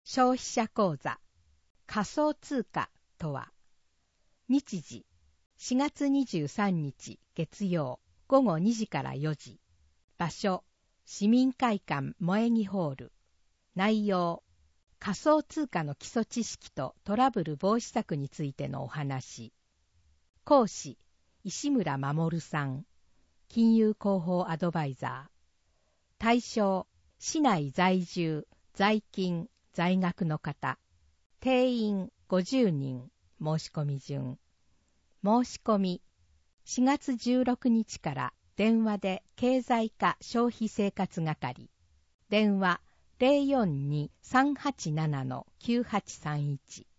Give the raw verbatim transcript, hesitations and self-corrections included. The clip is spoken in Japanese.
消費者口座仮想通貨とは。日時しがつにじゅうさんにち月曜ごごにじからよじ。場所市民会館萌木ホール。内容仮想通貨の基礎知識とトラブル防止策についてのお話。講師石村守さん、金融広報アドバイザー。対象市内在住在勤在学の方。定員ごじゅうにん。申し込み順。申し込みしがつじゅうろくにちから電話で経済課消費生活係。電話 ゼロよんに さんはちなな きゅうはちさんいち。